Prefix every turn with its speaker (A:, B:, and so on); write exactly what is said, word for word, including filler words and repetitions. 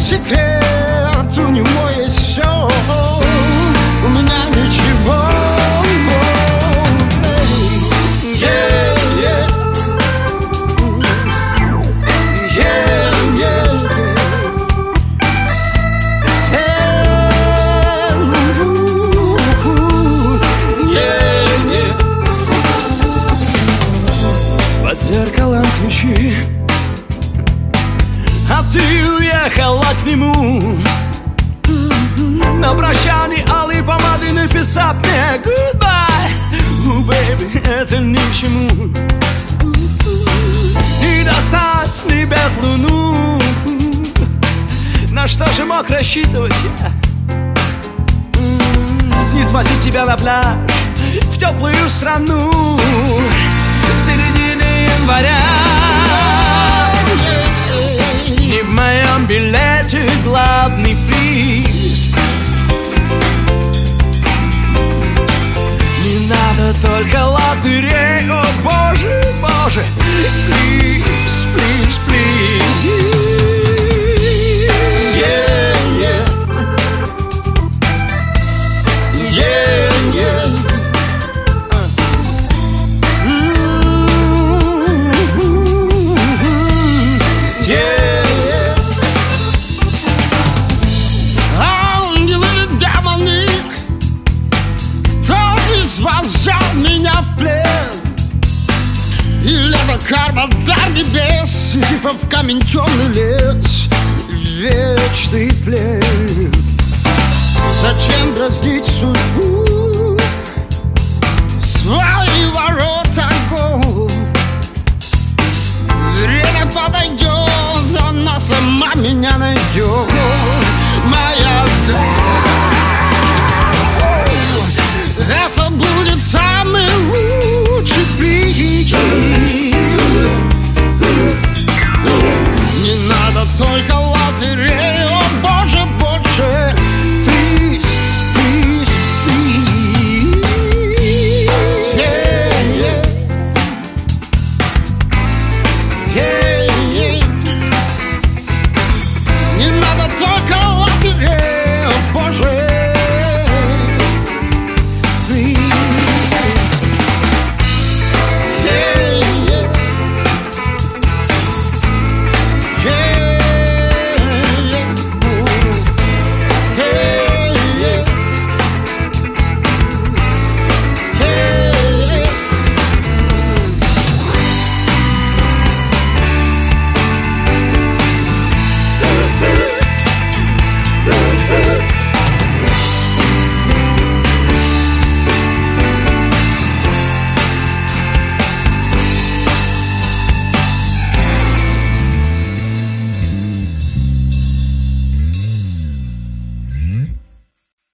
A: секрет, у него есть все, у меня ничего. Yeah, yeah. Yeah, yeah, yeah. Yeah, yeah. Под зеркалом ключи, а ты уехала к нему. На прощание алой помады написав мне goodbye. Oh, baby, это ни к чему. Не достать с небес луну. На что же мог рассчитывать я? Не свозить тебя на пляж в теплую страну в середине января. И в моем билете главный приз. Не надо только лотерей, о боже, боже. Please, please, please. Yeah, yeah. Yeah, yeah. Mm-hmm. Yeah. Взял меня в плен, или это карма, дар небес, Сизифов камень, темный лес, вечный плен. Зачем дразнить судьбу, свои ворота гол? Время подойдет, она сама меня найдет, моя дочь. Это будет самый лучший приз. Не надо только лотереи, о боже, боже. Please, please, please. Yeah, yeah. Yeah, yeah. Не надо только лотереи, о боже.